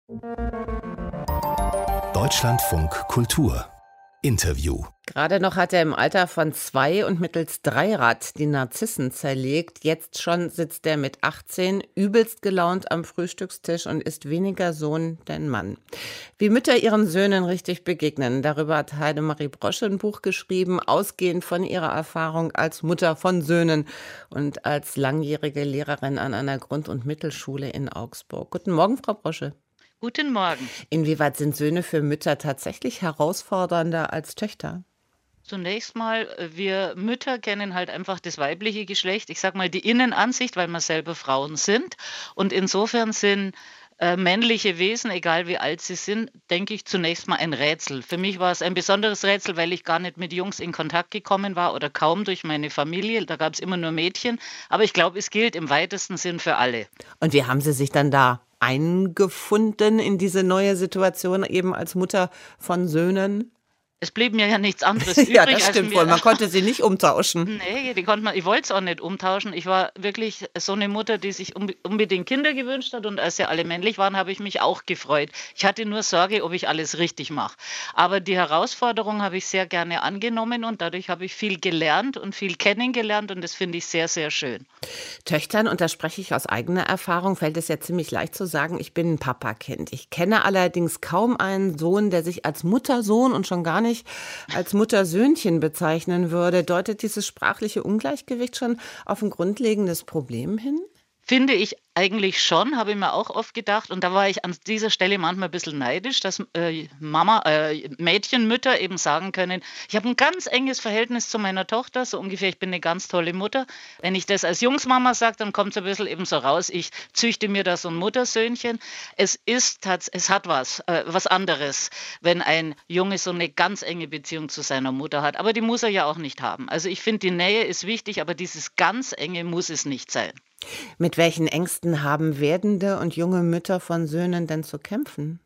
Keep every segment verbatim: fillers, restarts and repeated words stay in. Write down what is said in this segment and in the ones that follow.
Deutschlandfunk Kultur Interview. Gerade noch hat er im Alter von zwei und mittels Dreirad die Narzissen zerlegt. Jetzt schon sitzt er mit achtzehn übelst gelaunt am Frühstückstisch und ist weniger Sohn denn Mann. Wie Mütter ihren Söhnen richtig begegnen, darüber hat Heidemarie Brosche ein Buch geschrieben, ausgehend von ihrer Erfahrung als Mutter von Söhnen und als langjährige Lehrerin an einer Grund- und Mittelschule in Augsburg. Guten Morgen, Frau Brosche. Guten Morgen. Inwieweit sind Söhne für Mütter tatsächlich herausfordernder als Töchter? Zunächst mal, äh, wir Mütter kennen halt einfach das weibliche Geschlecht, ich sage mal die Innenansicht, weil wir selber Frauen sind. Und insofern sind äh, männliche Wesen, egal wie alt sie sind, denke ich zunächst mal ein Rätsel. Für mich war es ein besonderes Rätsel, weil ich gar nicht mit Jungs in Kontakt gekommen war oder kaum durch meine Familie. Da gab es immer nur Mädchen. Aber ich glaube, es gilt im weitesten Sinn für alle. Und wie haben Sie sich dann da eingefunden in diese neue Situation, eben als Mutter von Söhnen? Es blieb mir ja nichts anderes Ja, übrig, das als stimmt mir wohl. Man konnte sie nicht umtauschen. Ne, die konnte man ich wollte es auch nicht umtauschen. Ich war wirklich so eine Mutter, die sich unbe unbedingt Kinder gewünscht hat, und als sie alle männlich waren, habe ich mich auch gefreut. Ich hatte nur Sorge, ob ich alles richtig mache. Aber die Herausforderung habe ich sehr gerne angenommen, und dadurch habe ich viel gelernt und viel kennengelernt, und das finde ich sehr, sehr schön. Töchtern, und da spreche ich aus eigener Erfahrung, fällt es ja ziemlich leicht zu sagen, ich bin ein Papakind. Ich kenne allerdings kaum einen Sohn, der sich als Muttersohn und schon gar nicht als Muttersöhnchen bezeichnen würde. Deutet dieses sprachliche Ungleichgewicht schon auf ein grundlegendes Problem hin? Finde ich eigentlich schon, habe ich mir auch oft gedacht. Und da war ich an dieser Stelle manchmal ein bisschen neidisch, dass, äh, Mama äh, Mädchenmütter eben sagen können: „Ich habe ein ganz enges Verhältnis zu meiner Tochter, so ungefähr, ich bin eine ganz tolle Mutter.“ Wenn ich das als Jungsmama sage, dann kommt es ein bisschen eben so raus, ich züchte mir da so ein Muttersöhnchen. Es ist tats es hat was, äh, was anderes, wenn ein Junge so eine ganz enge Beziehung zu seiner Mutter hat. Aber die muss er ja auch nicht haben. Also, ich finde, die Nähe ist wichtig, aber dieses ganz Enge muss es nicht sein. Mit welchen Ängsten haben werdende und junge Mütter von Söhnen denn zu kämpfen?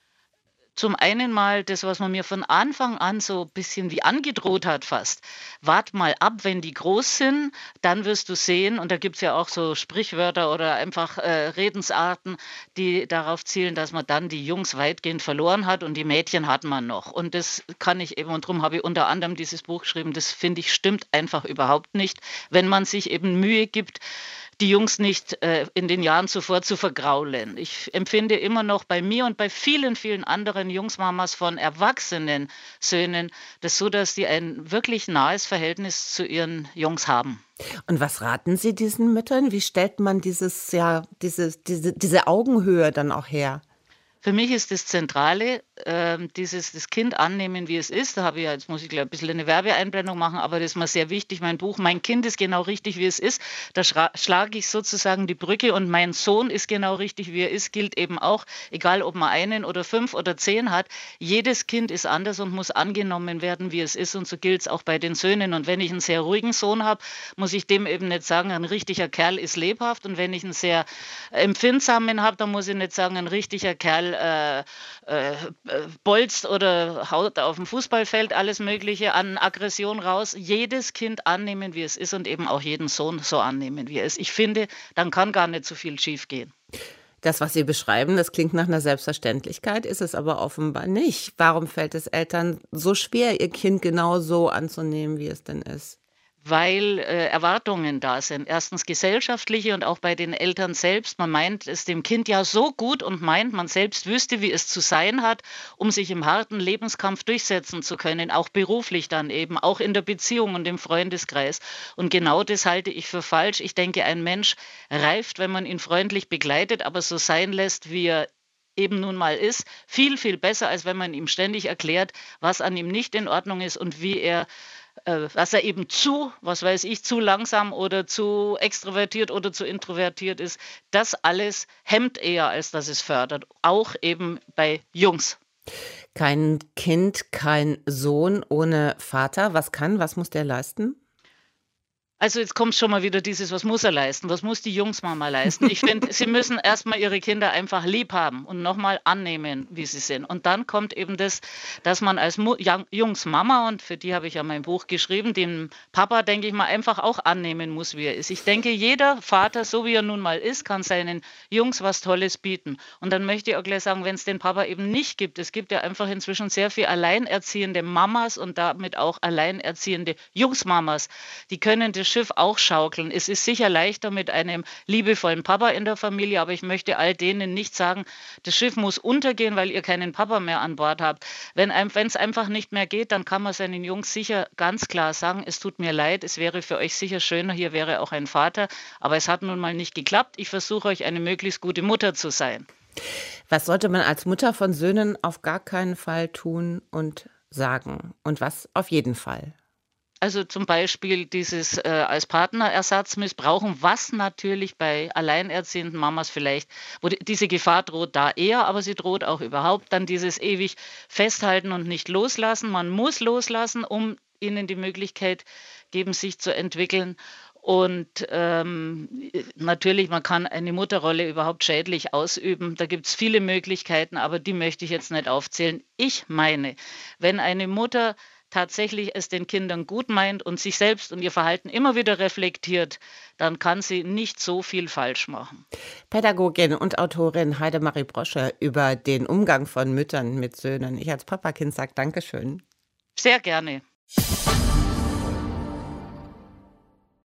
Zum einen mal das, was man mir von Anfang an so ein bisschen wie angedroht hat fast. Wart mal ab, wenn die groß sind, dann wirst du sehen, und da gibt's ja auch so Sprichwörter oder einfach, äh, Redensarten, die darauf zielen, dass man dann die Jungs weitgehend verloren hat und die Mädchen hat man noch. Und das kann ich eben, und drum habe ich unter anderem dieses Buch geschrieben, das finde ich, stimmt einfach überhaupt nicht, wenn man sich eben Mühe gibt, die Jungs nicht, äh, in den Jahren zuvor zu vergraulen. Ich empfinde immer noch bei mir und bei vielen, vielen anderen Jungsmamas von erwachsenen Söhnen das so, dass die ein wirklich nahes Verhältnis zu ihren Jungs haben. Und was raten Sie diesen Müttern? Wie stellt man dieses, ja, dieses, diese, diese Augenhöhe dann auch her? Für mich ist das Zentrale, ähm, dieses das Kind annehmen, wie es ist. Da habe ich ja jetzt, muss ich gleich ein bisschen eine Werbeeinblendung machen, aber das ist mir sehr wichtig, mein Buch „Mein Kind ist genau richtig, wie es ist“. Da schra schlage ich sozusagen die Brücke, und mein Sohn ist genau richtig, wie er ist, gilt eben auch, egal ob man einen oder fünf oder zehn hat. Jedes Kind ist anders und muss angenommen werden, wie es ist, und so gilt es auch bei den Söhnen. Und wenn ich einen sehr ruhigen Sohn habe, muss ich dem eben nicht sagen, ein richtiger Kerl ist lebhaft, und wenn ich einen sehr empfindsamen habe, dann muss ich nicht sagen, ein richtiger Kerl äh, äh, bolzt oder haut auf dem Fußballfeld alles Mögliche an Aggression raus. Jedes Kind annehmen, wie es ist, und eben auch jeden Sohn so annehmen, wie er ist. Ich finde, dann kann gar nicht so viel schiefgehen. Das, was Sie beschreiben, das klingt nach einer Selbstverständlichkeit, ist es aber offenbar nicht. Warum fällt es Eltern so schwer, ihr Kind genau so anzunehmen, wie es denn ist? Weil, äh, Erwartungen da sind. Erstens gesellschaftliche und auch bei den Eltern selbst. Man meint es dem Kind ja so gut und meint, man selbst wüsste, wie es zu sein hat, um sich im harten Lebenskampf durchsetzen zu können, auch beruflich dann eben, auch in der Beziehung und im Freundeskreis. Und genau das halte ich für falsch. Ich denke, ein Mensch reift, wenn man ihn freundlich begleitet, aber so sein lässt, wie er eben nun mal ist, viel, viel besser, als wenn man ihm ständig erklärt, was an ihm nicht in Ordnung ist und wie er äh, dass er eben zu, was weiß ich, zu langsam oder zu extrovertiert oder zu introvertiert ist. Das alles hemmt eher, als dass es fördert, auch eben bei Jungs. Kein Kind, kein Sohn ohne Vater. Was kann, was muss der leisten? Also jetzt kommt schon mal wieder dieses, was muss er leisten? Was muss die Jungsmama leisten? Ich finde, sie müssen erstmal ihre Kinder einfach lieb haben und nochmal annehmen, wie sie sind. Und dann kommt eben das, dass man als Mu Jung- Jungsmama, und für die habe ich ja mein Buch geschrieben, den Papa, denke ich mal, einfach auch annehmen muss, wie er ist. Ich denke, jeder Vater, so wie er nun mal ist, kann seinen Jungs was Tolles bieten. Und dann möchte ich auch gleich sagen, wenn es den Papa eben nicht gibt, es gibt ja einfach inzwischen sehr viel alleinerziehende Mamas und damit auch alleinerziehende Jungsmamas, die können das Schiff auch schaukeln. Es ist sicher leichter mit einem liebevollen Papa in der Familie, aber ich möchte all denen nicht sagen, das Schiff muss untergehen, weil ihr keinen Papa mehr an Bord habt. Wenn es einfach nicht mehr geht, dann kann man seinen Jungs sicher ganz klar sagen, es tut mir leid, es wäre für euch sicher schöner, hier wäre auch ein Vater, aber es hat nun mal nicht geklappt. Ich versuche euch eine möglichst gute Mutter zu sein. Was sollte man als Mutter von Söhnen auf gar keinen Fall tun und sagen? Und was auf jeden Fall? Also zum Beispiel dieses äh, als Partnerersatz missbrauchen, was natürlich bei alleinerziehenden Mamas vielleicht, wo die, diese Gefahr droht da eher, aber sie droht auch überhaupt. Dann dieses ewig Festhalten und nicht loslassen. Man muss loslassen, um ihnen die Möglichkeit geben, sich zu entwickeln. Und ähm, natürlich, man kann eine Mutterrolle überhaupt schädlich ausüben. Da gibt es viele Möglichkeiten, aber die möchte ich jetzt nicht aufzählen. Ich meine, wenn eine Mutter tatsächlich es den Kindern gut meint und sich selbst und ihr Verhalten immer wieder reflektiert, dann kann sie nicht so viel falsch machen. Pädagogin und Autorin Heidemarie Brosche über den Umgang von Müttern mit Söhnen. Ich als Papakind sage Dankeschön. Sehr gerne.